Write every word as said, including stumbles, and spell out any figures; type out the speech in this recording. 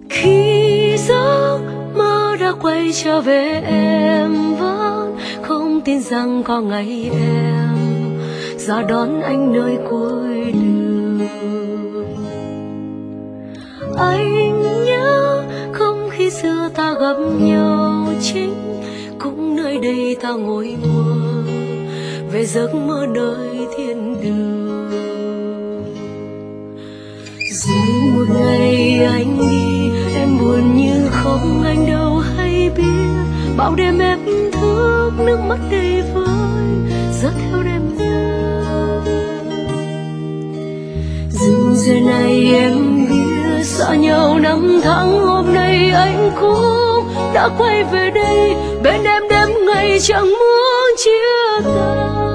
Khi giấc mơ đã quay trở về em vẫn không tin rằng có ngày em ra đón anh nơi cuối đường. Anh nhớ không khi xưa ta gặp nhau chính cũng nơi đây ta ngồi mơ về giấc mơ nơi thiên đường. Rồi một ngày anh đi em buồn như không anh đâu hay biết, bao đêm em thức nước mắt đầy vơi rớt theo đêm nhớ. Dù giờ này em biết xa nhau năm tháng, hôm nay anh cũng đã quay về đây bên em đêm ngày chẳng muốn chia tay.